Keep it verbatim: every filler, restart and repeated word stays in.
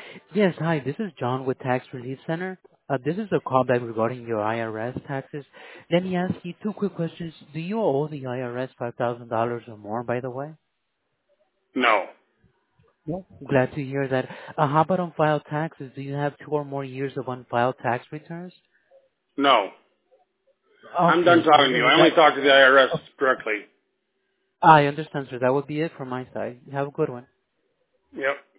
Yes, hi, this is John with Tax Relief Center. Uh, this is a callback regarding your I R S taxes. Let me ask you two quick questions. Do you owe the I R S five thousand dollars or more, by the way? No. No. Glad to hear that. Uh, how about on file taxes? Do you have two or more years of unfiled tax returns? No. I'm done Okay, so talking to you. uh, I only that, talk to the I R S oh, directly. I understand, sir. That would be it from my side. Have a good one. Yep.